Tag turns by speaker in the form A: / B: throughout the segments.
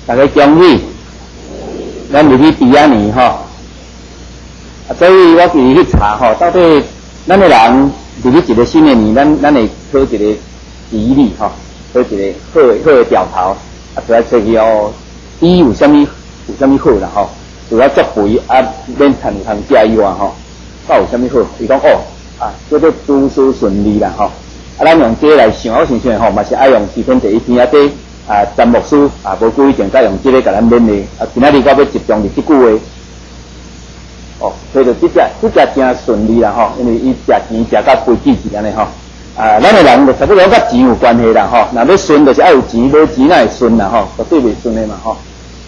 A: 大家恭喜，咱入去第二年吼。所以我自己去查吼，到底咱的人入去一个新的年，咱会考一个记忆力吼，考一个好的调头，就来找去哦。第一有啥物好啦吼，除了作肥免趁有通食以外吼，有啥物好？伊讲叫做诸事顺利啦吼。咱用这个来想，我想想吼，嘛是爱用视频第一篇这詹牧师无久以前才用这个甲咱勉励，今仔日到要集中伫这句话。所以就这只真顺利啦吼，因为伊食钱食到规矩是安尼吼。咱的人就差不多甲钱有关系啦吼。若要顺，就是爱有钱，无钱哪会顺啦吼，绝对袂顺的嘛吼。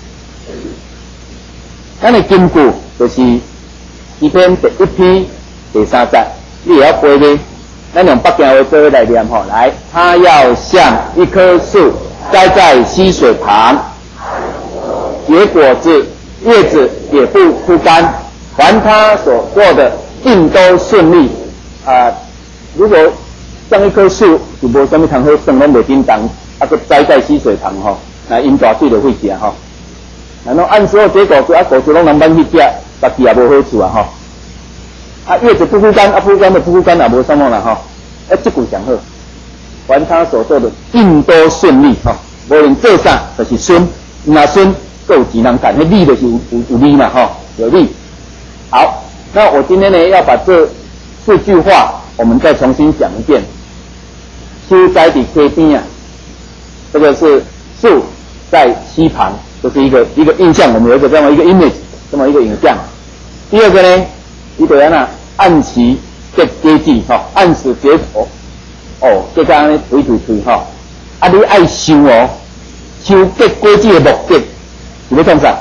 A: 咱的金句就是这篇第一篇第3节，你也要背呢。咱用北京话做来念吼，来，它要像一棵树栽在溪水旁，结果子，叶子也不枯干。凡他所做的，尽都顺利。如果像一棵树，就无啥物通好算，拢袂叮当，佮栽在溪水旁吼，因大水就会食吼。然后按时候结果子，果子拢人慢去食，家己也无好处啊吼。叶子不枯干，不枯干也无啥物啦吼。这句上好，凡他所做的，尽都顺利吼。无论做啥，就是顺，若顺，够有钱人赚，迄利就是有利嘛吼，有利。好，那我今天呢要把这4句话，我们再重新讲一遍。树栽伫溪边啊，这个是树在溪旁，这是一个印象，我们有一个这么一个 image， 这么一个影像。第二个呢，你得要按时结果子吼，按时结果。这个安尼推吼，你爱想想结果子的目的是要创啥？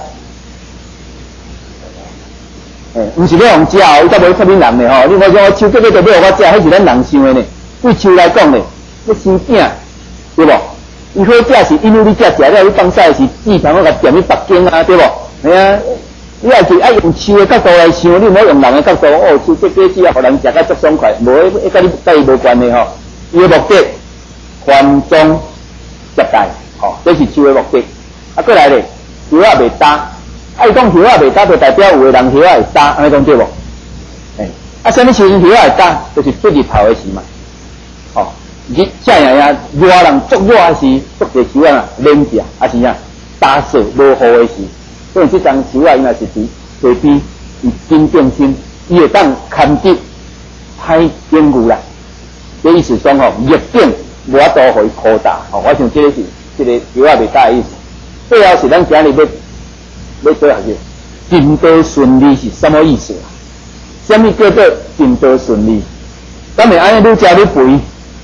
A: 毋是要用食哦，伊才无出面人呢吼。你莫讲我树结果就要我食，迄是咱人想的呢。对树来讲呢，要生囝，对无？伊好食是因为你食了，你放屎是志强我甲踮去北京啊，对无？系啊，你也是爱用树的角度来想，你莫用人的角度。树结果子互人食甲足爽快，无甲你伊无关的吼。伊的目的，传宗接代，这是树的目的。过来咧，树也袂焦。伊讲叶仔袂焦，就代表有的人叶仔会焦，安尼讲对无？啥物时阵叶仔会焦？就是出日头的时嘛。日正呀，热人足热的时，足侪树啊冷掉，还是打湿无雨的时。所以这张树啊，应该是伫溪边，伊真正心，伊会当堪得歹坚固啦。这意思讲逆境无法度互伊扩大。我想这个是叶仔袂焦的意思。最后是咱今日要做下去，尽都顺利是什么意思啊？什么叫做尽都顺利？咱们安尼愈食愈肥，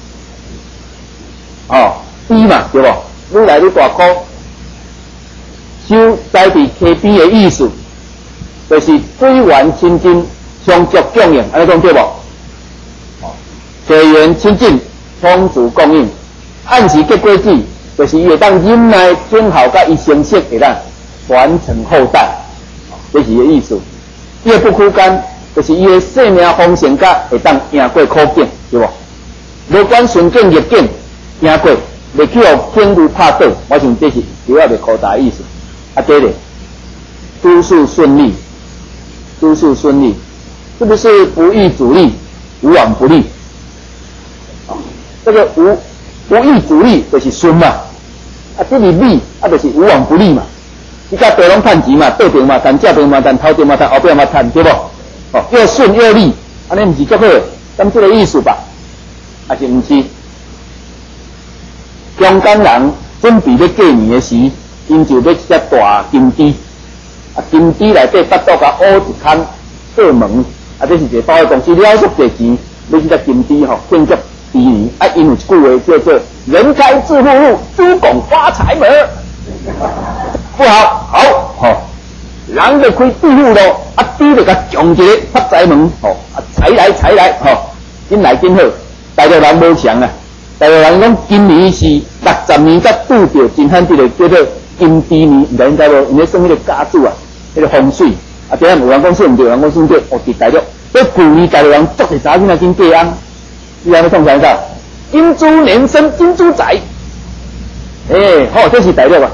A: 低嘛对无？愈来愈大棵，树栽伫溪边的意思，就是水源亲近，充足供应，安尼讲对无？水源亲近，充足供应，按时结果子，就是伊会当忍耐种效甲伊成熟会当传承后代，这是伊的意思。叶不枯干，就是伊的生命丰盛甲会当赢过苦境，对无？无管顺境逆境，赢过，袂去互天路拍倒。我想这是主要的扩大意思。对咧，诸事顺利，诸事顺利，是不是不易阻力，无往不利？这个无易阻力就是顺嘛，这是利，就是无往不利嘛。你甲地拢趁钱嘛，倒边嘛趁，正边嘛趁，头边嘛趁，后边嘛趁，对无？又顺又利，安尼毋是足好，咱这个意思吧？还是毋是？香港人准备要过年的时，因就要一只大金猪，金猪内底巴肚甲挖一坑过门，这是一个保险公司了足侪钱，要这只金猪庆祝猪年，因有一句话叫做“人开智户路，猪拱发财门”。不好，人就开猪户咯，猪就甲强一个发财门，财来，紧来紧好。大陆人无强啊，大陆人讲今年是60年才拄着真罕这个叫做金猪年，唔知你知无？因咧算迄个家主啊，迄个风水这样有人讲算唔对，有人讲算对。伫大陆，旧年大陆人足侪查囡仔金过安，你安尼创啥子？金猪年生金猪仔，这是大陆啊。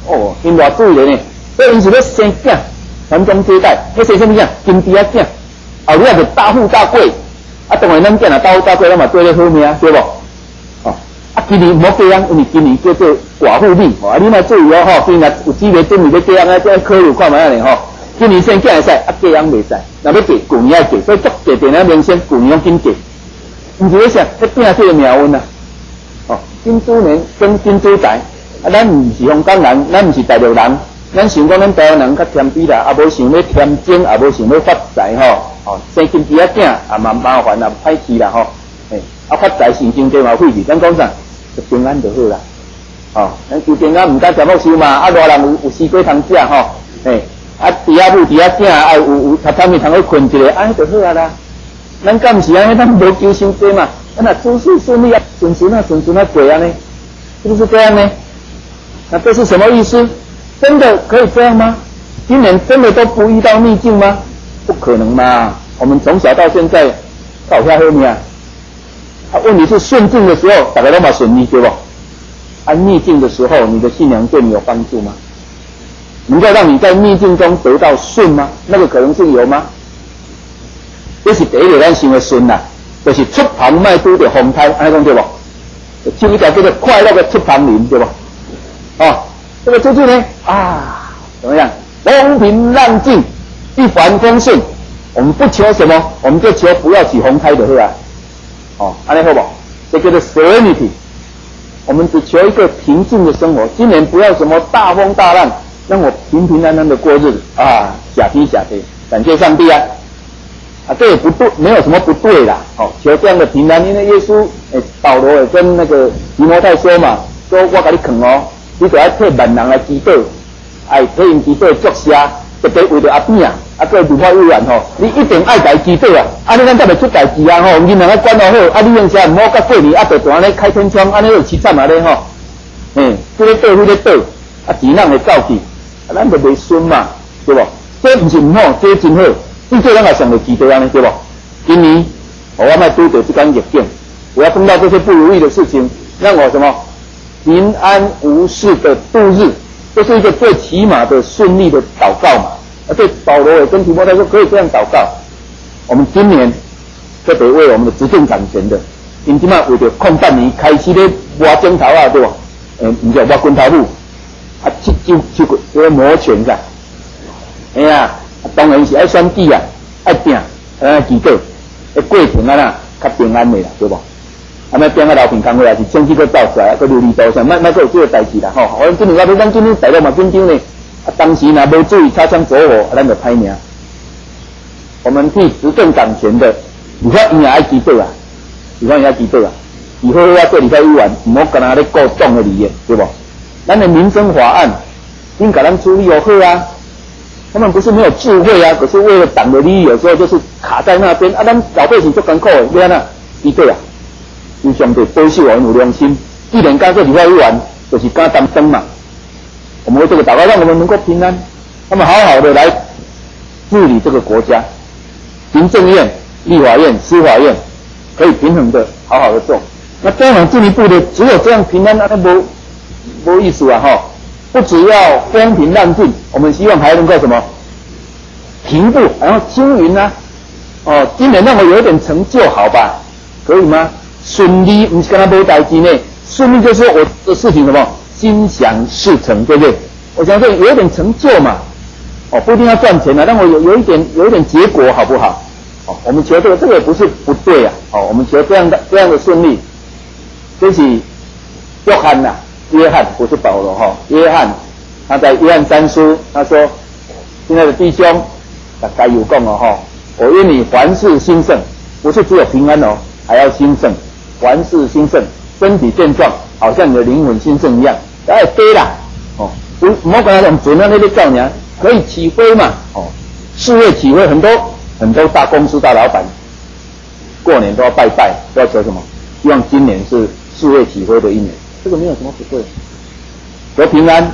A: 哦，因偌注意的呢，所以因是要生囝，传宗接代，要生什么囝？金猪仔囝，后尾就大富大贵，啊，当然咱囝若大富大贵，咱嘛过咧好命，对不？哦，啊，今年唔好嫁人，因为今年叫做寡妇命，哦，啊，你莫注意哦，吼，今年有机会准备要嫁人啊，再考虑看卖啊，吼。今年生囝会使，啊，嫁人袂使，若要嫁，旧年爱嫁，所以足嫁电影明星，旧年拢紧嫁，毋是要啥，要拼这个命运啊。哦，金猪年生金猪仔，啊，咱毋是香港人，咱毋是大陆人，咱想讲咱台湾人较添比啦，啊，无想要添精，啊，无想要发财吼，哦，生金猪仔囝啊，蛮麻烦啊，歹去啦吼，诶，啊，发财神经济嘛费去，咱讲啥，就平安就好啦，哦，咱求平安，毋敢全部收嘛，啊，偌人有西瓜通食吼，诶。啊，弟仔母、弟仔囝，啊有榻榻米通去困一下，安尼就好啊啦。咱敢毋是安尼，咱无求伤济嘛。咱若诸事顺利啊，顺顺啊过安尼，是不是这样呢？那这是什么意思？真的可以这样吗？今年真的都不遇到逆境吗？不可能嘛！我们从小到现在到下后面啊，问题是顺境的时候，大家都嘛顺利，对不？啊，逆境的时候，你的信仰对你有帮助吗？能够让你在逆境中得到顺吗？那个可能性有吗？这是第一个咱想的顺啦，就是出旁卖拄着风台，安尼讲对不？就一条叫做快乐的出旁林，对不？哦，这个出去呢啊，怎么样？风平浪静，一帆风顺。我们不求什么，我们就求不要起红台的好啊。哦，安尼好不好？这叫做 serenity。我们只求一个平静的生活，今年不要什么大风大浪。让我平平安安的过日子啊，假天假地，感谢上帝啊！啊，这也不对，没有什么不对啦。哦，求这样的平安，因为耶稣，保罗也跟那个提摩太说嘛，说我给你劝哦，你就要替万人来祈祷，替因祈祷作写，特别为着阿扁啊，个立法委员吼，你一定爱家祈祷啊！啊，你咱才袂出代志啊吼，银行啊管好好，啊，你用啥唔好，甲过年啊，就安尼开天窗，安尼就凄惨啊咧吼，这个倒，那个倒，啊，钱人会走去。啊，咱就袂顺嘛，对不？这不是唔好，这真好。你做咱也上得记得安尼，对不？今年我莫拄到这间逆境，我要碰到这些不如意的事情，让我什么平安无事的度日，这是一个最起码的顺利的祷告嘛。而且保罗也跟提摩太说，可以这样祷告。我们今年特别为我们的执政掌权的，因今嘛为着控半年开始咧挖砖头啊，对不？唔是挖滚头路。啊，手骨要摩拳噻，哎呀，当然是爱选举啊，爱拼，祈祷，过程啊较平安的啦，对不？啊，莫变啊老平工会啊，是政绩佫走出来，佫如理多上，莫佫有这个代志啦，吼。好像今年咱今年大陆嘛紧张呢，啊，当时若无注意擦枪走火，啊，咱就歹命。我们替执政掌权的，立法院也爱祈祷啊，立法院也爱祈祷啊，以后要做立法委员，唔好干那咧顾党的利益，对不？咱的民生法案，应该咱处理好啊。他们不是没有智慧啊，可是为了党的利益，有时候就是卡在那边啊。咱老百姓足艰苦的，你看呐，一个啊，就相对保守人有良心。既然干这立法委员，就是敢担当嘛。我们为这个祷告，让我们能够平安，他们好好的来治理这个国家。行政院、立法院、司法院可以平衡的好好的做。那当然进一步的，只有这样平安，那没意思啊哈！不只要风平浪静，我们希望还能够什么平步，然后均匀啊！哦，今年让我有一点成就，好吧？可以吗？顺利不是跟他没代志呢，顺利就是我的事情什么心想事成，对不对？我想说有一点成就嘛，哦，不一定要赚钱啊，让我有一点结果，好不好？哦，我们求这个也不是不对啊，哦，我们求这样的顺利，这是约翰呐。约翰不是保罗哈，约翰他在约翰3书他说：“亲爱的弟兄，大家有讲哦哈，我愿你凡事兴盛，不是只有平安哦，还要兴盛，凡事兴盛，身体健壮，好像你的灵魂兴盛一样。哎，对啦，哦，不好跟他讲准啊，那个造娘可以起飞嘛，哦，事业起飞，很多大公司大老板过年都要拜拜，都要求什么？希望今年是事业起飞的一年。”这个没有什么不对，求平安，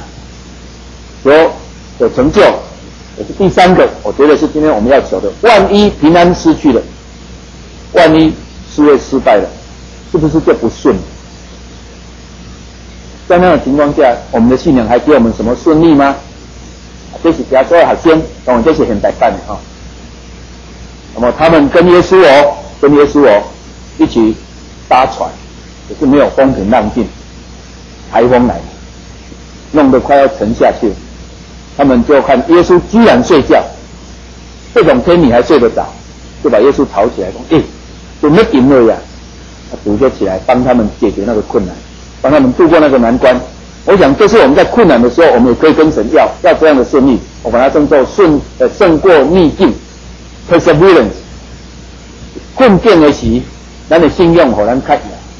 A: 有成就，也是第三个，我觉得是今天我们要求的。万一平安失去了，万一事业失败了，是不是就不顺？ 在那样的情况下，我们的信仰还给我们什么顺利吗？这是其他所有学生，当然这是现代版的哈。那么他们跟耶稣一起搭船，可是没有风平浪静，台风来了，弄得快要沉下去了。他们就看耶稣居然睡觉，这种天你还睡得着，就把耶稣吵起来说：“怎么顶了呀？”他主就起来帮他们解决那个困难，帮他们度过那个难关。我想这是我们在困难的时候，我们也可以跟神要这样的顺利。我把它称作胜过逆境 ，perseverance。困境的时，咱的信仰互咱较硬。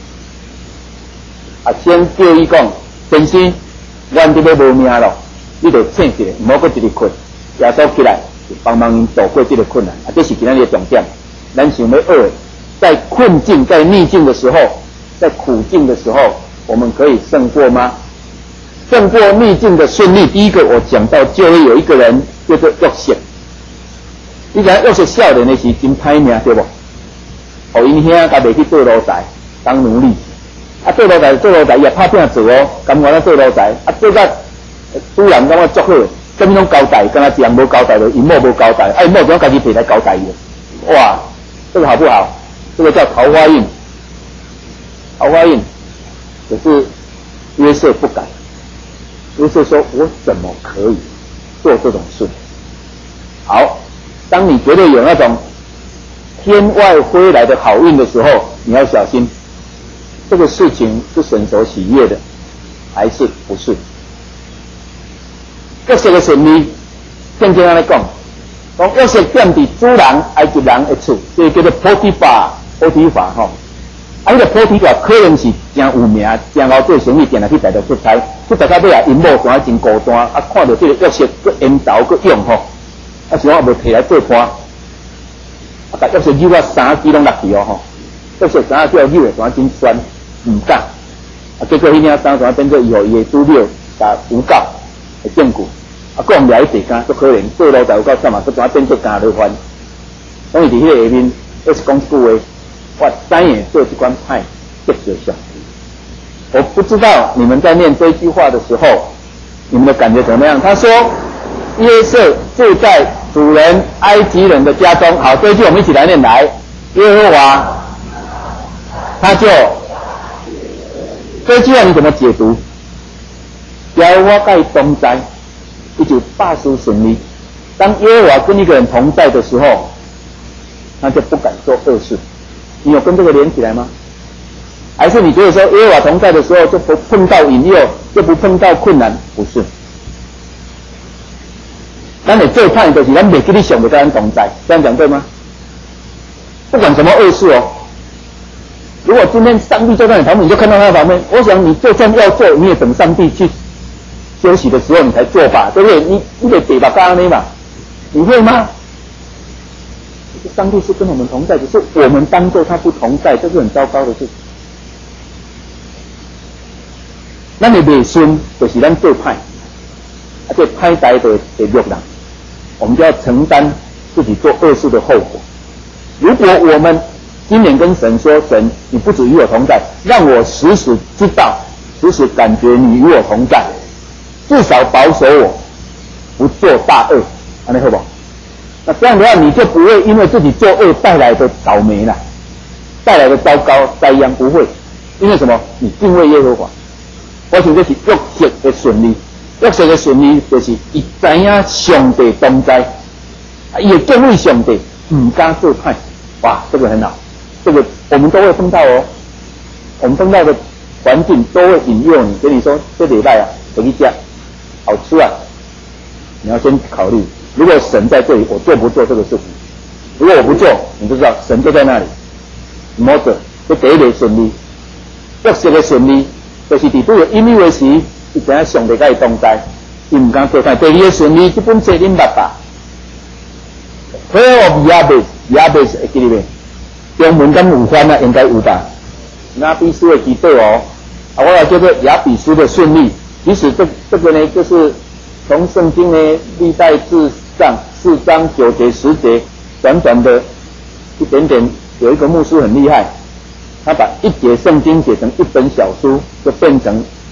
A: 先叫伊讲，先生，阮这要无命咯，你就醒起来，唔好搁一直困。耶稣起来，就帮忙因度过这个困难。这是今天的重点。咱想要学的，在困境、在逆境的时候，在苦境的时候，我们可以胜过吗？胜过逆境的顺利。第一个，我讲到就会有一个人叫做约瑟。你讲约瑟少年的时真歹命，对不？互因兄甲袂去做奴才，当奴隶。做奴才也拍拼做哦，甘愿做奴才。做到主人感觉足好，什么拢交代，敢若一样无交代的，因某无交代，因某怎家己摕来交代伊？哇，这个好不好？这个叫桃花运。桃花运，可是约瑟不敢。约瑟说：“我怎么可以做这种事？”好，当你觉得有那种天外飞来的好运的时候，你要小心，这个事情是神所喜悦的，还是不是？约瑟的顺利，正经安尼讲约瑟踮伫主人埃及人的厝，这叫做波提法吼。迄个波提法可能是真有名，真好做生意，定来去台北出差，去台北尾因某单真孤单，看到这个约瑟佫烟头佫用吼，想我无摕来做伴，把约瑟扭到3支拢落去哦吼，约瑟3支扭的单真酸，唔敢，结果迄领3单变做以后伊的资料甲诬告的证据，佫用掠去地监，足可怜，做奴才有够惨嘛，佫单变做监牢犯，所以伫迄个下面，要是讲一句话。我三眼做一关派，这就像。我不知道你们在念这句话的时候，你们的感觉怎么样？他说，约瑟住在主人埃及人的家中。好，这一句我们一起来念来。耶和华，他就这一句话你怎么解读？耶和华跟同在，他就百事顺利。当耶和华跟一个人同在的时候，他就不敢做恶事。你有跟这个连起来吗？还是你觉得说耶和华同在的时候就不碰到引诱，就不碰到困难？不是，咱的最怕就是咱袂记你想着跟咱同在，这样讲对吗？不管什么恶事哦，如果今天上帝就在你旁边，你就看到他的旁边，我想你就算要做，你也等上帝去休息的时候你才做吧，对不对？你得给吧，刚刚嘛，你会吗？上帝是跟我们同在，只是我们当作他不同在，这是很糟糕的事情。咱的未顺就是咱做歹，这歹代的弱人，我们就要承担自己做恶事的后果。如果我们今年跟神说，神，你不只与我同在，让我时时知道，时时感觉你与我同在，至少保守我不做大恶，安尼好不好？那这样的话，你就不会因为自己作恶带来的倒霉了，带来的糟糕灾殃不会，因为什么？你敬畏耶和华。我想这是约瑟的顺利，约瑟的顺利就是伊知影上帝同在，伊会敬畏上帝，唔敢做歹。哇，这个很好，这个我们都会碰到哦。我们碰到的环境都会引诱你，跟你说这礼拜回去吃，好吃啊，你要先考虑。如果神在这里，我做不做这个事情？如果我不做，你就知道神就在那里。唔好做，这第一个顺利，约瑟的顺利，就是伫拄有引诱的时，伊知影上帝甲伊同在，伊唔敢做歹。第二个顺利，这本册恁捌吧 ？Prayer of Jabez 会记里面，中文敢有翻啊？应该有吧？雅比斯的祈祷哦，我也叫做雅比斯的顺利。其实这个呢，就是从圣经呢历代志上4章9节10节，短短的一点点，有一个牧师很厉害，他把一节圣经写成一本小书，就变成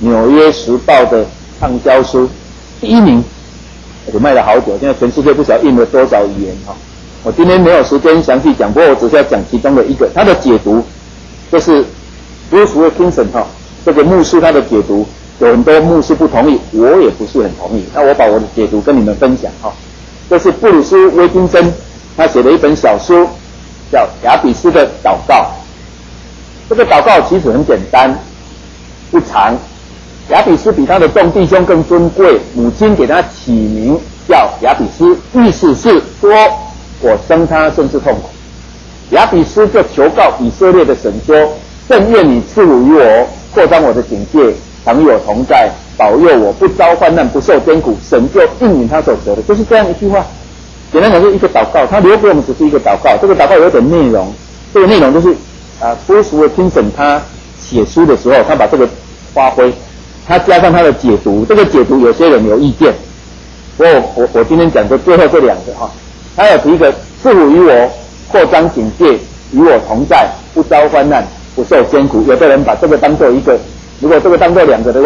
A: 纽约时报的畅销书第1名，而且卖了好久，现在全世界不晓得印了多少语言哈。我今天没有时间详细讲，不过我只是要讲其中的一个，他的解读就是 Bruce Wilkinson 哈，这个牧师他的解读有很多牧师不同意，我也不是很同意，那我把我的解读跟你们分享哈。这是布鲁斯·威金森他写的一本小书，叫《雅比斯的祷告》。这个祷告其实很简单，不长。雅比斯比他的众弟兄更尊贵，母亲给他起名叫雅比斯，意思是说我生他甚是痛苦。雅比斯就求告以色列的神说：正愿你赐福于我，扩张我的警戒，常与我同在，保佑我不遭患难，不受艰苦。神就应允他所求的，就是这样一句话。简单讲，是一个祷告，他留给我们只是一个祷告。这个祷告有点内容，这个内容就是Bruce Wilkinson他写书的时候，他把这个发挥，他加上他的解读。这个解读有些人有意见，不过我今天讲的最后这两个哈，他有提一个赐福于我，扩张警戒，与我同在，不遭患难，不受艰苦。有的人把这个当做一个，如果这个当做两个的话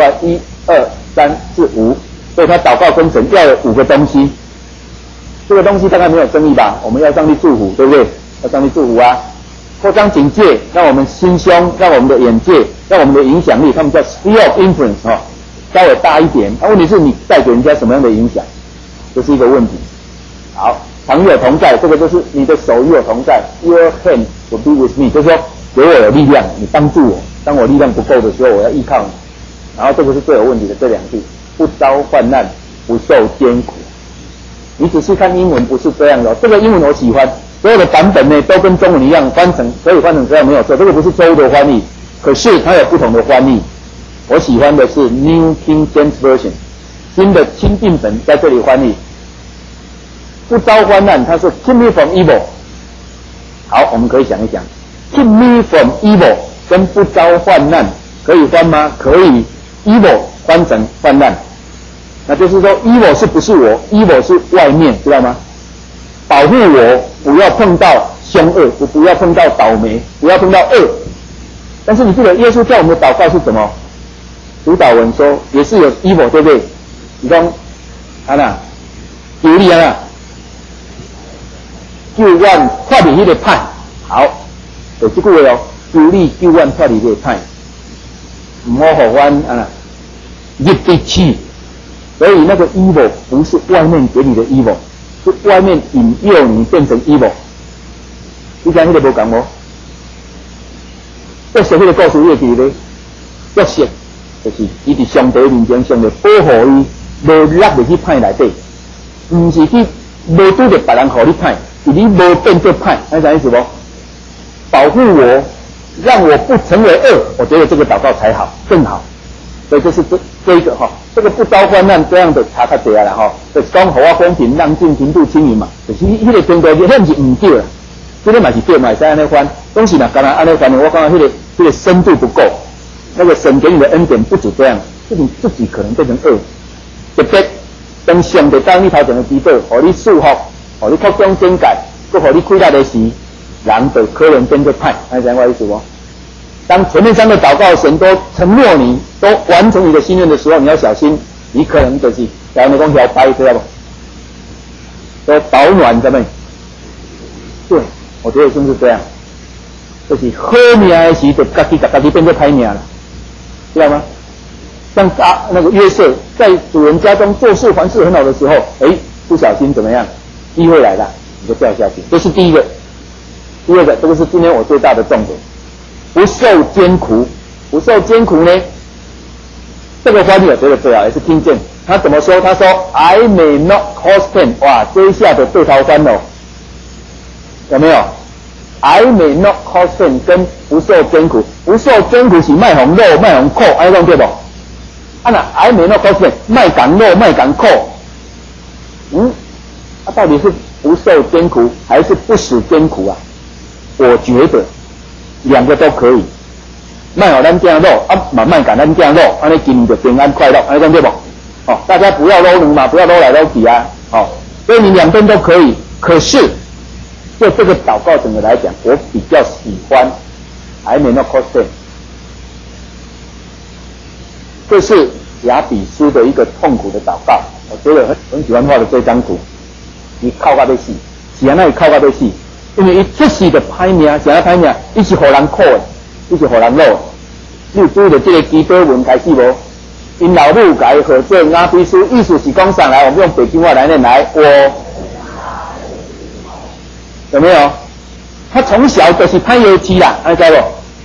A: ，1、2、3、4、5，所以他祷告跟神要有5个东西。这个东西大概没有争议吧？我们要上帝祝福，对不对？要上帝祝福啊！扩张警戒，让我们心胸，让我们的眼界，让我们的影响力，他们叫 sphere of influence 哈，稍微大一点。问题是你带给人家什么样的影响，这是一个问题。好，常与我同在，这个就是你的手与我同在 ，Your hand will be with me， 就是说给我有力量，你帮助我。当我力量不够的时候，我要依靠你。然后这个是最有问题的这两句，不遭患难，不受艰苦。你仔细看英文不是这样的，这个英文我喜欢，所有的版本呢都跟中文一样，可以翻成这样没有错。这个不是周的翻译，可是它有不同的翻译。我喜欢的是 New King James Version， 新的钦定本在这里翻译。不遭患难，它是 Keep me from evil。好，我们可以想一想 ，Keep me from evil 跟不遭患难可以翻吗？可以 ，evil 翻成患难。那就是说 ，evil 是不是我 ？evil 是外面，知道吗？保护我，不要碰到凶恶，不要碰到倒霉，不要碰到恶。但是你记得耶稣叫我们的祷告是什么？主祷文说也是有 evil， 对不对？你说求你救阮脱离迄个歹，好，就这句话哦，求你救阮脱离迄个歹，唔好互阮入地去。所以那个 evil 不是外面给你的 evil， 是外面引诱你变成 evil。你讲那个无讲无？约瑟那个故事你记得？约瑟就是伊伫上帝面前，上帝保护伊，无落入去歹内底，唔是去无拄着别人互你歹，是你无变做歹，你啥意思无？保护我，让我不成为恶，我觉得这个祷告才好，更好。所以就是这一个哈，这个不遭患难这样的差较多啦哈，就是讲互我公平，浪尽平度清盈嘛，就是迄个天国迄是唔对啦，这个嘛是对嘛，会使安尼翻，东西呢，刚才安尼翻的，我感觉迄个深度不够，那个神给你的恩典不止这样，是你自己可能变成恶，特别当上帝当你头前的祈祷，互你束缚，互你扩张境界，佮互你开力的时，人就可能变做歹，你知我意思无？当前面3个祷告神都承诺你，都完成你的心愿的时候，你要小心，你可能就是在那讲条白，知道不？都保暖咱们。对，我觉得真是这样，就是好命的时就自己变作歹命了，知道吗？像那个约瑟在主人家中做事凡事很好的时候，不小心怎么样，机会来了，你就掉下去。这是第一个。第二个，这个是今天我最大的重点。不受艰苦，不受艰苦呢？这个翻译我觉得最好，也是听见他怎么说。他说 ：“I may not cause pain。”哇，这一下的对头翻哦，有没有 ？I may not cause pain 跟不受艰苦，不受艰苦是卖红肉、卖红苦，安尼对不？I may not cause pain 卖港肉、卖港苦，到底是不受艰苦还是不使艰苦啊？我觉得。2个都可以，卖好咱家肉慢慢赶咱家肉，安尼今年就平安快乐，安尼对不？大家不要搂人嘛，不要搂来搂去啊，所以你2边都可以。可是就这个祷告整个来讲，我比较喜欢I may not cause pain。 这是雅比斯的一个痛苦的祷告。我觉得很喜欢画的这张图，你靠到要死，是安那靠到要死，因为伊出世的歹命，是安歹命，伊是互人苦的，伊是互人恼的。你有注意到这个基本文开始无？因老母改合做雅比斯，意思是讲上来，我们用北京话来念来，我有没有？他从小就是歹腰肌啦，知不？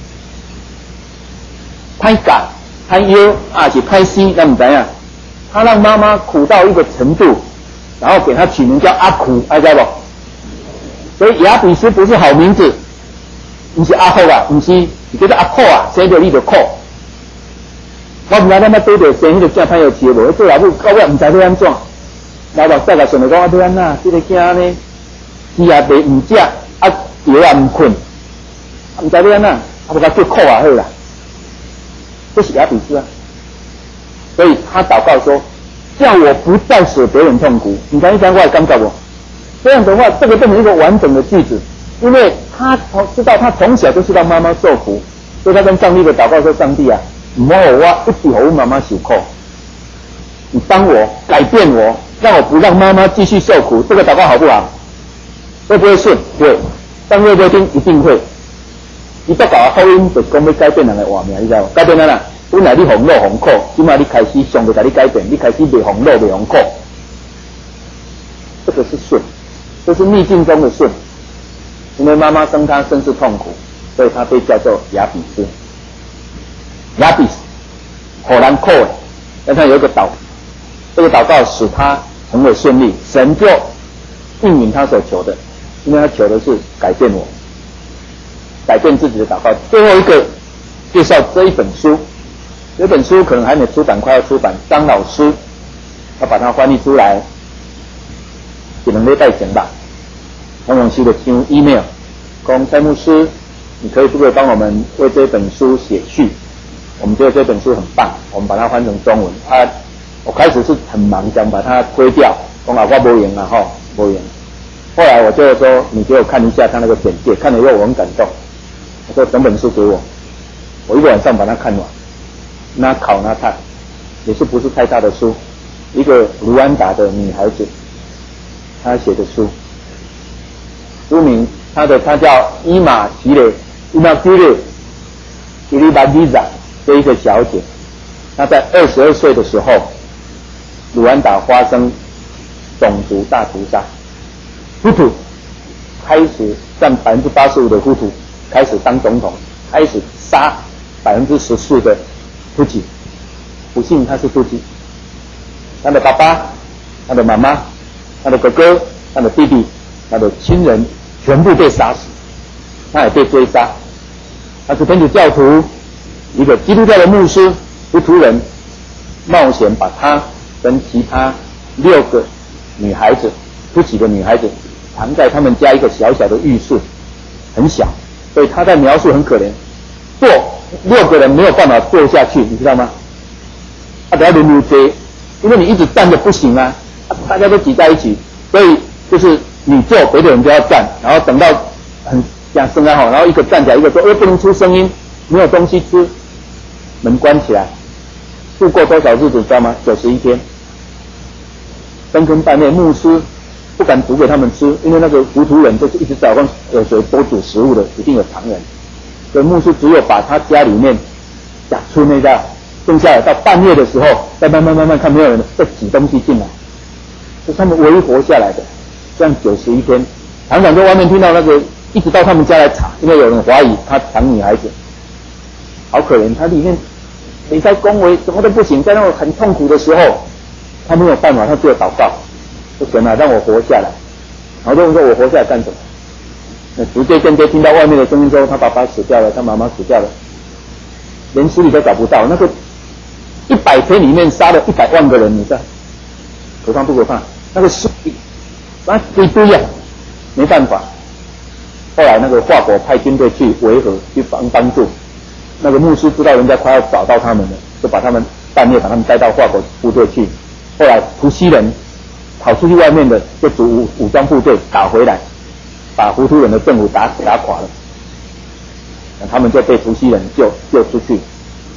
A: 歹教、歹腰，是歹生，咱唔知影。他让妈妈苦到一个程度，然后给他取名叫阿苦，知不？所以雅比斯不是好名字，不是阿虎啊，不是，你叫做阿苦啊，生到你就苦。我唔知咱要对着生迄个囝歹腰肌无，做老母到尾唔知要安怎。老目仔甲顺着讲要安那，这个囝呢，伊也袂唔食，药也唔困，唔知要安那，不甲叫苦啊好啦。这是雅比斯啊。所以他祷告说：“叫我不再使别人痛苦。”你看一张话感觉不？这样的话，这个变成一个完整的句子，因为他知道他从小就知道妈妈受苦，所以他跟上帝的祷告说：“上帝啊，唔好我一直让我妈妈受苦，你帮我改变我，让我不让妈妈继续受苦。”这个祷告好不好？会不会顺？会。但会不会听？一定会。你不搞福音，就是讲要改变人的活命，你知道吗？改变咱啦。本来你红恼红苦，今嘛你开始上帝给你改变，你开始袂红恼袂红苦，这个是顺，这是逆境中的顺。因为妈妈生他甚是痛苦，所以他被叫做雅比斯。雅比斯，好难苦的，但他有一个这个祷告使他成为顺利，神就应允他所求的，因为他求的是改变我，改变自己的祷告。最后一个介绍这一本书。这本书可能还没出版，快要出版。张老师要把它翻译出来，可能2礼前吧。黄永熙的听 email， 说蔡牧师，你可以不可以帮我们为这本书写序？我们觉得这本书很棒，我们把它翻成中文。我开始是很忙，想把它推掉，说我没用啊，没用。后来我就说，你给我看一下他那个简介，看了以后我很感动。我说整本书给我，我一个晚上把它看完。那考那看，也是不是太大的书，一个卢安达的女孩子，她写的书，书名她叫伊玛吉雷伊利巴吉扎这一个小姐，她在22岁的时候，卢安达发生种族大屠杀，胡图开始占85%的胡图开始当总统，开始杀14%的突击，不幸他是突击，他的爸爸、他的妈妈、他的哥哥、他的弟弟、他的亲人全部被杀死，他也被追杀。他是天主教徒，一个基督教的牧师，糊涂人冒险把他跟其他6个女孩子，突击的女孩子藏在他们家一个小小的浴室，很小，所以他在描述很可怜，做6个人没有办法坐下去，你知道吗？他得要轮流追，因为你一直站着不行啊，大家都挤在一起，所以就是你坐，别的人就要站，然后等到很想生啊好，然后一个站起来，一个说又不能出声音，没有东西吃，门关起来，度过多少日子知道吗？91天，深更半夜，牧师不敢煮给他们吃，因为那个糊涂人就是一直早上有谁多煮食物的，一定有常人。所以牧师只有把他家里面假出那个剩下来，到半夜的时候再慢慢看没有人再挤东西进来，是他们唯一活下来的。这样91天，常常在外面听到那个一直到他们家来查，因为有人怀疑他藏女孩子，好可怜。他里面没在恭维，什么都不行，在那种很痛苦的时候，他没有办法，他只有祷告，说神啊，让我活下来。好多人说我活下来干什么？那逐渐听到外面的声音说他爸爸死掉了，他妈妈死掉了，连尸体都找不到。那个100天里面杀了100万个人，你知道可怕不可怕？那个尸体一堆啊，没办法。后来那个法国派军队去维和，去帮助。那个牧师知道人家快要找到他们了，就把他们半夜把他们带到法国部队去。后来突袭人跑出去外面的，就组武装部队打回来，把糊涂人的政府打垮了。他们就被突袭人救出去。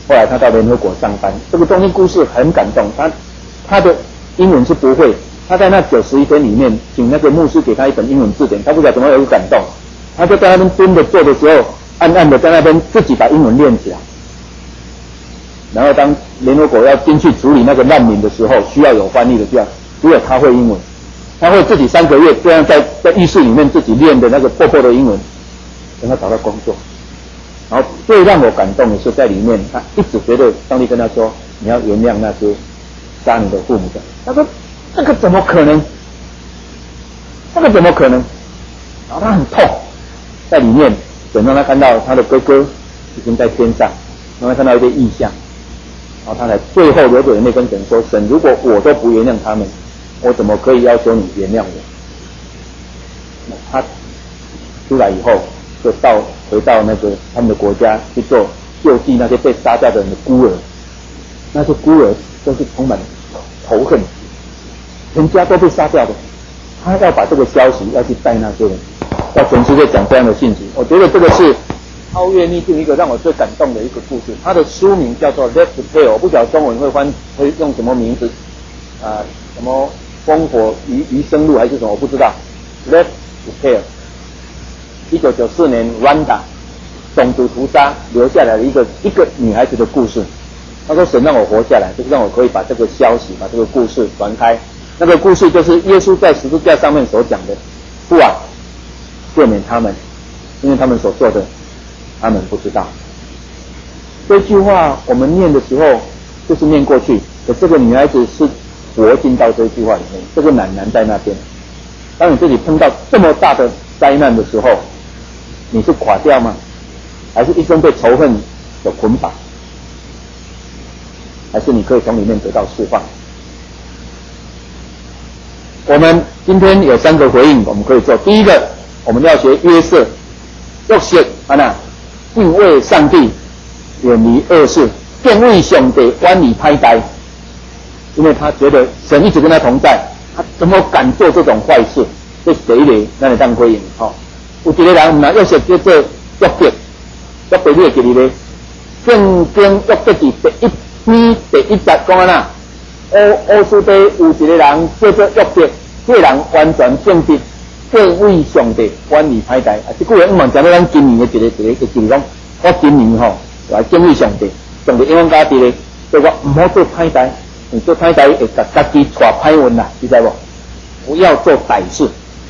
A: 后来他到联合国上班，这个中间故事很感动。他的英文是不会，他在那91天里面，请那个牧师给他一本英文字典，他不知道怎么有感动，他就在那边蹲着坐的时候，暗暗的在那边自己把英文练起来。然后当联合国要进去处理那个难民的时候，需要有翻译的，这样只有他会英文，他会自己3个月这样在浴室里面自己练的那个破破的英文，等他找到工作。然后最让我感动的是在里面，他一直觉得上帝跟他说，你要原谅那些杀你的父母的。他说这个怎么可能？这个怎么可能？然后他很痛，在里面等到他看到他的哥哥已经在天上，然后看到一些异象，然后他才最后流着眼泪跟神说：神，如果我都不原谅他们，我怎么可以要求你原谅我？他出来以后就回到那个他们的国家去做救济那些被杀掉的人的孤儿，那些孤儿都是充满仇恨，全家都被杀掉的。他要把这个消息要去带那些人，要全世界讲这样的信息。我觉得这个是超越逆境一个让我最感动的一个故事。它的书名叫做《Left to Tell》，我不晓得中文会用什么名字，什么烽火余生路还是什么，我不知道。Left to Tell， 1994年 Rwanda 种族屠杀留下来的一个女孩子的故事。她说：神让我活下来，就是让我可以把这个消息、把这个故事传开。那个故事就是耶稣在十字架上面所讲的：父啊，赦免他们，因为他们所做的，他们不知道。这句话我们念的时候就是念过去，可这个女孩子是活进到这句话里面。这个奶奶在那边，当你自己碰到这么大的灾难的时候，你是垮掉吗？还是一生被仇恨所捆绑？还是你可以从里面得到释放？我们今天有3个回应我们可以做。第一个，我们要学约瑟，敬畏上帝，远离恶事，敬畏上帝，远离歹代。因为他觉得神一直跟他同在，他怎么敢做这种坏事？这是第一个，咱来当回应。有一个人约瑟叫做约伯，约伯你会记得咧？圣经约伯记第1篇第1节讲啊，乌斯地有一个人叫做约伯，这个人完全正直，敬畏上帝，远离歹代。这句话我们讲到咱今年的一个讲，我今年来敬畏上帝，上帝永远家己咧，所以我唔好做歹代，你做歹代会把自己带歹运啦，知道不？不要做歹事。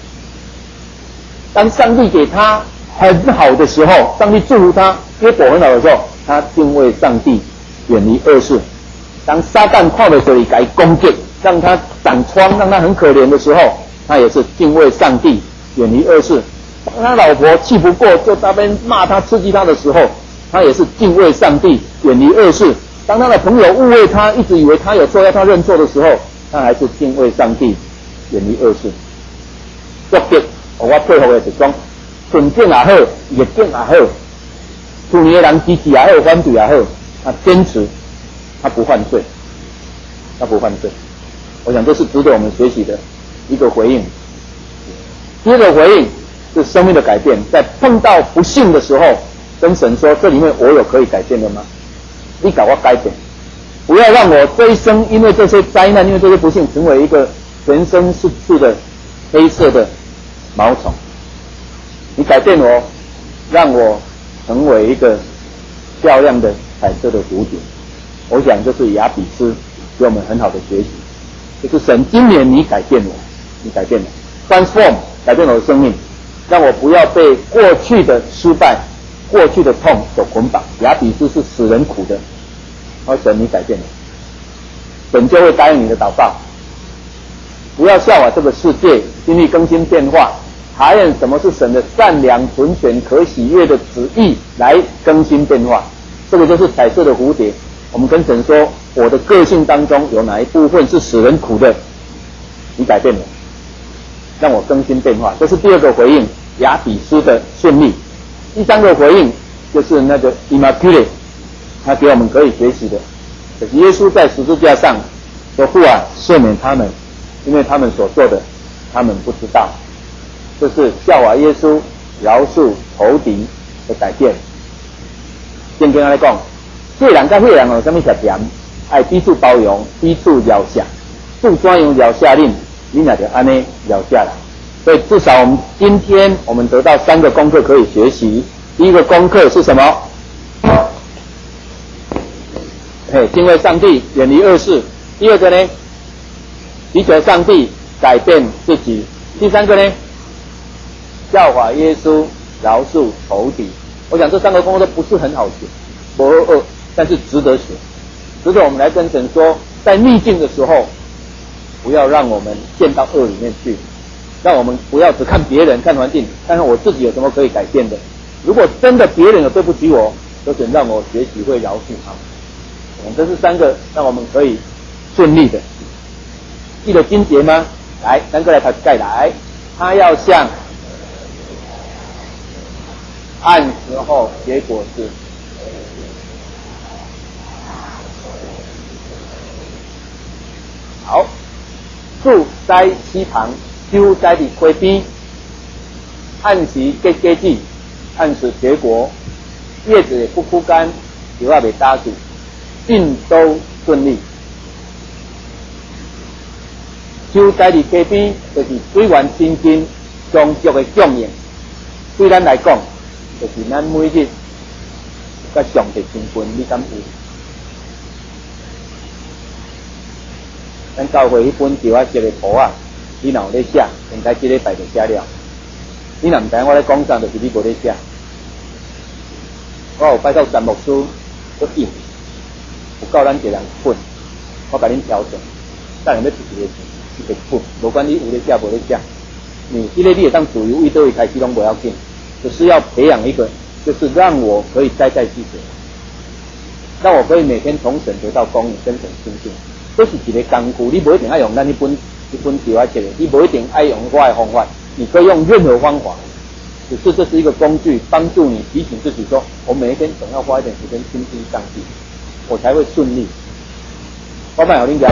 A: 当上帝给他很好的时候，上帝祝福他，约伯很好的时候，他敬畏上帝，远离恶事。当撒旦靠在这里给攻击，让他长疮，让他很可怜的时候，他也是敬畏上帝，远离恶事。当他老婆气不过，就在那边骂他、刺激他的时候，他也是敬畏上帝，远离恶事。当他的朋友误会他，一直以为他有错，要他认错的时候，他还是敬畏上帝，远离恶事。约伯，我配合的是讲，顺境也好，逆境也好，处理的人支持也好，反对也好，他坚持，他不犯罪，他不犯罪。我想这是值得我们学习的一个回应。第二个回应是生命的改变，在碰到不幸的时候，跟神说：这里面我有可以改变的吗？你给我改变，不要让我这一生因为这些灾难，因为这些不幸，成为一个全身是刺的黑色的毛虫。你改变我，让我成为一个漂亮的彩色的蝴蝶。我想这是雅比斯给我们很好的学习，就是神今年你改变我，你改变我 ，transform 改变我的生命，让我不要被过去的失败、过去的痛所捆绑。雅比斯是使人苦的，而神你改变了，神就会答应你的祷告。不要笑话这个世界，经历更新变化，查验什么是神的善良、纯全、可喜悦的旨意，来更新变化。这个就是彩色的蝴蝶。我们跟神说，我的个性当中有哪一部分是使人苦的，你改变了，让我更新变化。这是第二个回应，雅比斯的顺利。第三个回应就是那个 Immaculate， 他给我们可以学习的，就是耶稣在十字架上说：父啊，赦免他们，因为他们所做的，他们不知道。这是效法耶稣饶恕仇敌的改变。圣经来讲， 这人跟那人有什么特点？爱彼此包容，彼此了解，不怎样了解你也就安尼了解了。所以至少我们今天我们得到3个功课可以学习。第一个功课是什么？敬畏上帝，远离恶事。第二个呢，祈求上帝改变自己。第3个呢，效法耶稣，饶恕仇敌。我想这3个功课都不是很好学，不恶，但是值得学，值得我们来跟神说，在逆境的时候，不要让我们陷到恶里面去，让我们不要只看别人、看环境，看看我自己有什么可以改变的。如果真的别人有对不起我，就请让我学习会饶恕他们。这是3个让我们可以顺利的。记得经节吗？来，3个来读盖来。他要像按时候结果子。好，树栽溪旁，修栽的溪边，按时结果子，按时结果，叶子也不枯干，叶也未打住。尽都顺利。修在伫溪边，就是水源亲近、充足的供应。对咱来讲，就是咱每日甲上帝亲近，你敢有？咱教会迄本条啊写的图啊，你若有咧写，应该这礼拜就写了。你若唔知我咧讲啥，就是你无咧写。我有拜到詹牧师，都印。有够咱一人本，我甲恁调整，等下要出一个一个本，无管你有咧写无咧写，你会当自由，为倒位开始拢不要紧，就是要培养一个，就是让我可以栽在记者，让我可以每天从神得到供应，跟神亲近，这是一个工具，你不一定要用咱一本条啊写的，你不一定要用我的方法，你可以用任何方法，只是这是一个工具，帮助你提醒自己说，我每一天总要花一点时间亲近上帝。我才会顺利。我卖互恁讲，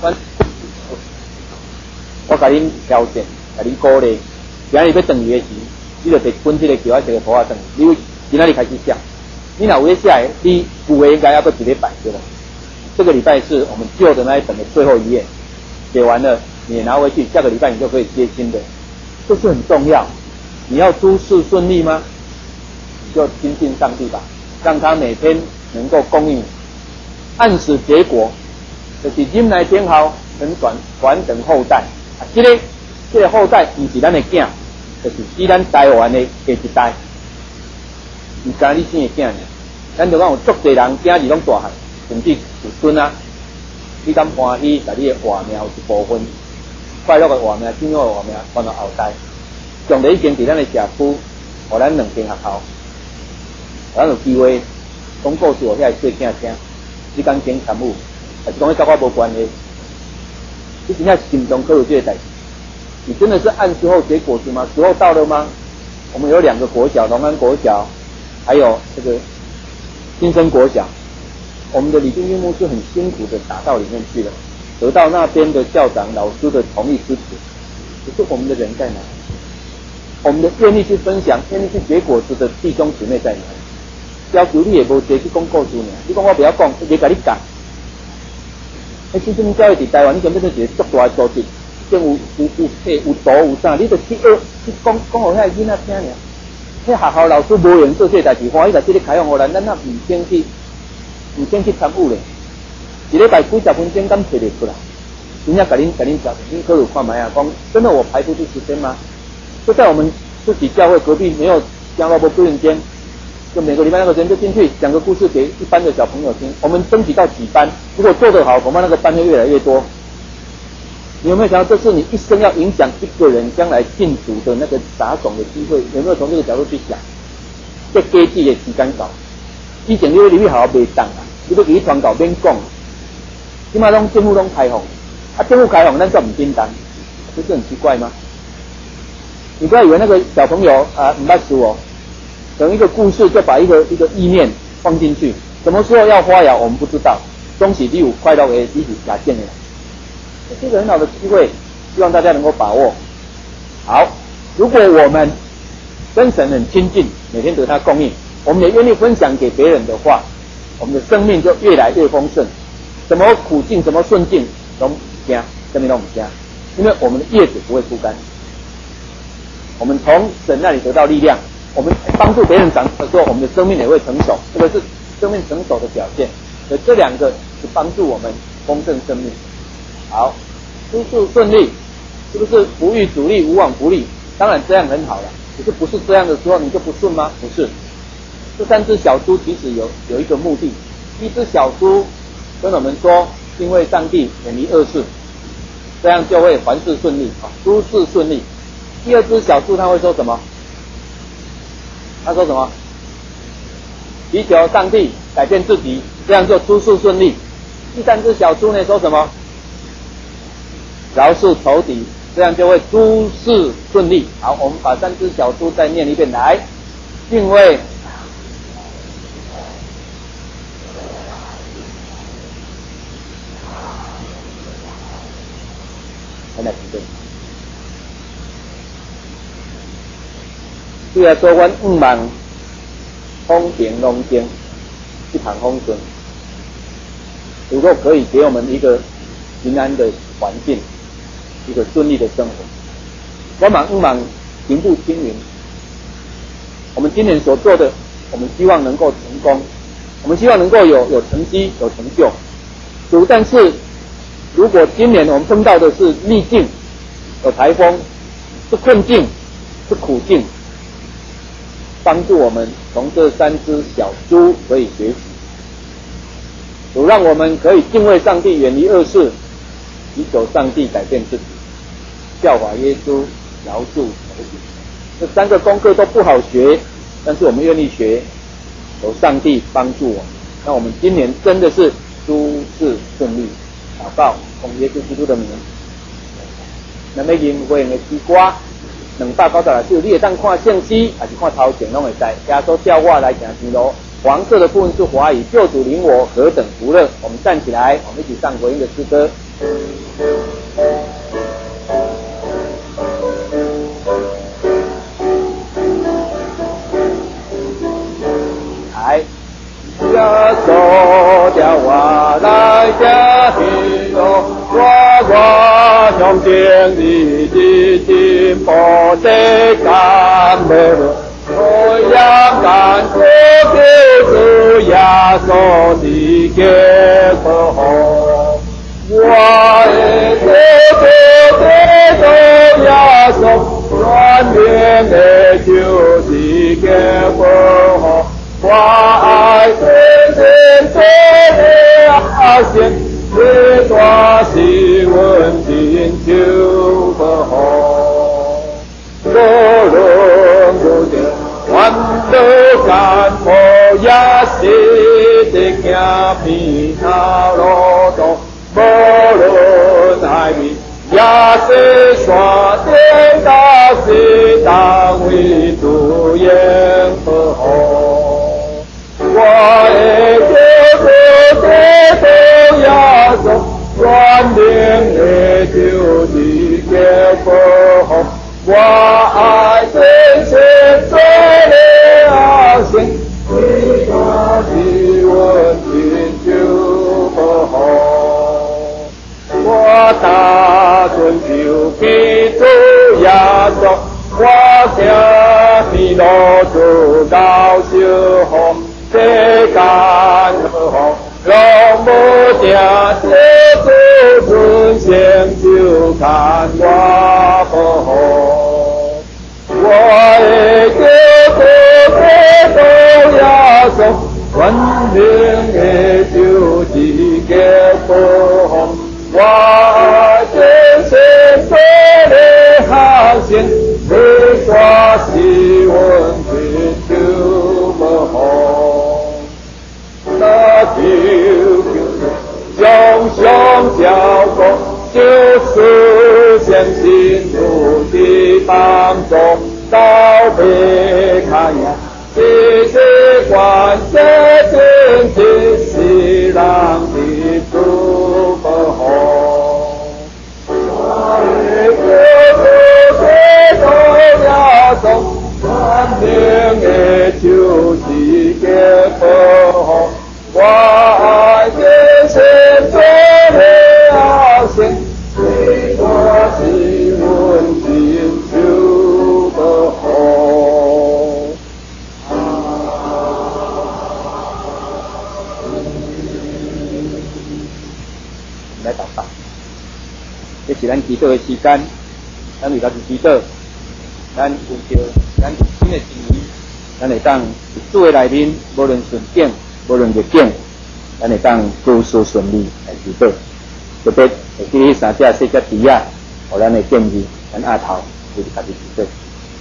A: 我甲恁调整，甲恁鼓励。今日要转去的时，你就摕本这个条啊，这个图啊转，你今仔日开始写。你若有咧写的，你旧的应该要搁一礼拜对吧？这个礼拜是我们旧的那一本的最后一页，写完了你也拿回去，下个礼拜你就可以接新的，这是很重要。你要诸事顺利吗？你就亲近上帝吧，让他每天能够供应。按时结果，就是忍耐等候，能传承后代。这个后代不是咱的囝，就是是咱台湾的下一代。唔单你生的囝尔，咱就讲有足侪人囝儿拢大汉，甚至有孙啊。你敢欢喜，把你的活命有一部分快乐的活命、幸福的活命传到后代。上帝已经伫咱的社区，互咱2间学校，咱有机会讲故事互遐细囝听。你敢经参与，还是讲迄甲我无关系？你真正心中可有这个代志？你真的是按时候结果子吗？时候到了吗？我们有2个国小，龙安国小，还有这个新生国小。我们的李金英牧师很辛苦的打到里面去了，得到那边的校长、老师的同意支持。可是我们的人在哪里？我们的愿意去分享、愿意去结果子的弟兄姊妹在哪里？要求你也无坐去讲故事呢，你讲我不要讲，直接甲你讲。新生教育伫台湾，你根本就是一个足大的组织，有图有啥，你就去讲互遐囡仔听尔。迄学校老师无闲做这代志，欢喜来这里开放互咱，咱那唔先去参与咧。一礼拜几10分钟，敢摕得出来？人家甲恁讲，恁可有看卖啊？讲真的，我排不出时间吗？就在我们自己教会隔壁，没有将老婆多人间。就每个礼拜那个人就进去讲个故事给一般的小朋友听。我们征集到几班，如果做得好，恐怕那个班会越来越多。你有没有想到，这是你一生要影响一个人将来进主的那个撒种的机会？有没有从这个角度去想？这阶级的时间到，以前你入去好袂当啊，你要给传教免讲，起码拢政府拢开放，政府开放咱就唔叮当，不是很奇怪吗？你不要以为那个小朋友唔捌书哦。等一个故事就把一个意念放进去，什么时候要发芽我们不知道。恭喜你有快乐的一起加建了，这是一个很好的机会，希望大家能够把握。好，如果我们跟神很亲近，每天得他供应，我们也愿意分享给别人的话， 我们的生命就越来越丰盛。什么苦境，什么顺境，都不惊，生命都不惊，因为我们的叶子不会枯干。我们从神那里得到力量，我们帮助别人长的时候，我们的生命也会成熟，这个是生命成熟的表现。所以这两个是帮助我们丰盛生命。好，诸事顺利，是不是不遇阻力，无往不利？当然这样很好了，可是不是这样的时候你就不顺吗？不是。这3只小猪其实有一个目的，一只小猪跟我们说，因为上帝远离恶事，这样就会凡事顺利，诸事顺利。第二只小猪他会说什么？他说什么？祈求上帝改变自己，这样就诸事顺利。第3只小猪呢说什么？饶恕仇敌，这样就会诸事顺利。好，我们把3只小猪再念一遍来，因为来停顿。虽然说阮不望风平浪静，一帆风顺，如果可以给我们一个平安的环境，一个顺利的生活，我们不望平步青云。我们今年所做的，我们希望能够成功，我们希望能够有成绩、有成就。但是如果今年我们碰到的是逆境，有台风，是困境，是苦境，帮助我们从这3只小猪可以学习，主让我们可以敬畏上帝，远离恶事，祈求上帝改变自己，效法耶稣，饶恕仇敌。这3个功课都不好学，但是我们愿意学，求上帝帮助我们。那我们今年真的是诸事顺利。祷告，奉耶稣基督的名。那么因为的西瓜296首，你会当看圣诗，还是看头前拢会知。耶稣叫我来行天路，黄色的部分是华语，救主领我何等福乐。我们站起来，我们一起唱回应的诗歌。来。耶稣叫我来行天路，我向前你的进步的甘美路，我要感谢主耶稣的结果，我的主耶稣软绵的救的结果。我爱真正做了先，你抓是稳定就不好。无论如何，我都干破也是的行遍头路中，无论海面也是山顶到是当为独眼不好。我的救主的耶稣，软绵的救的结果，我爱真心做了先，你把的问题就不好。我打算就给主耶稣，我行的路就到小好。这干不好，让不定这主尊先就看我不好。我的救主都要走，文明的就地给不好。我真心做的好心，你说是问题就不好。那熊熊交过，就是相信主的帮助，到别看呀，只是关这真的是让的主不好。我的都要走，万年的就是结不好。我这是咱祈祷的时间，咱为家己祈祷，咱有着咱新的一年，咱会当主的内面，无论顺境，无论逆境，咱会当诸事顺利来祈祷。特别会记迄三只细只猪仔，互咱的建议，咱阿头为家己祈祷。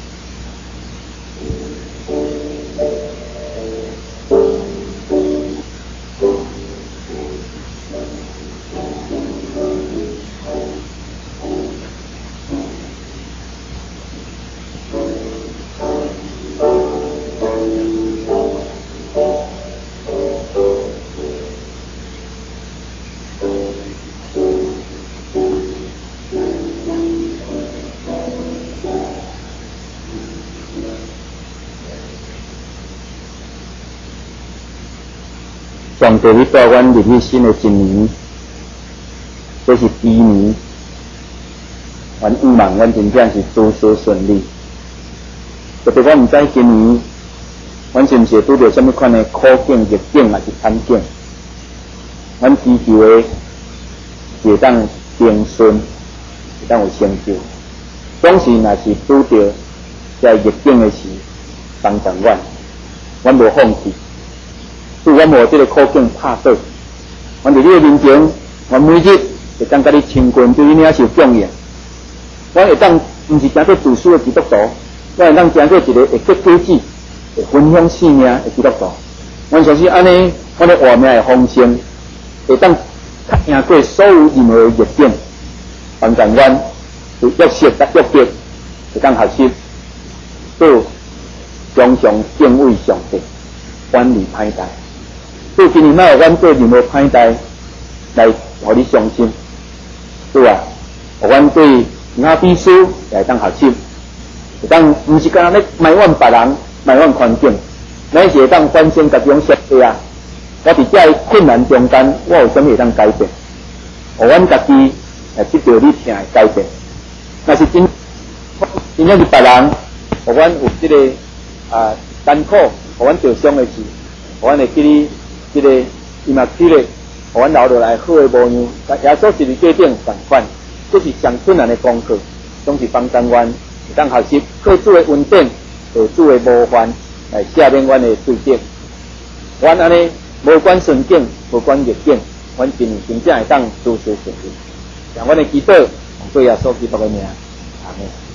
A: 上帝你带阮入去新的一年，这是猪年，阮希望阮真正是诸事顺利。特别我毋知今年，阮是毋是拄到什么款的苦境、逆境，还是惨境？阮祈求的会当平顺，会当有成就。总是若是拄到在逆境的时，帮助阮无放弃。对阮无这个苦境拍倒，阮伫你的面前，阮每日会当甲你亲近，对你领受供应。阮会当毋是行做自私的基督徒，阮会当行做一个会结果子、会分享性命的基督徒。阮相信安尼，阮的活命的丰盛，会当较赢过所有任何的逆境，帮助阮对约束甲约束会当学习，对常常敬畏上帝，远离歹代。对今年莫有阮做任何歹代来互你伤心，对啊，互阮对雅比书也会当学习，会当毋是干那咧埋怨别人、埋怨环境，乃是会当反省家己种设计啊。我伫这困难中间，我有啥物会当改变？互阮家己来得到你听的改变。若是真正是别人，互阮有这个艰苦，互阮受伤的事，互阮会记你。这个伊嘛起咧，互阮留落来好的模样，甲耶稣一日过顶同款，这是上困难的功课，总是帮助阮会当学习靠主的恩典，靠主的模范来赦免阮的罪责。阮安尼无管顺境，无管逆境，阮今年真正会当诸事顺利。让阮的祈祷，奉主耶稣基督的名，阿门。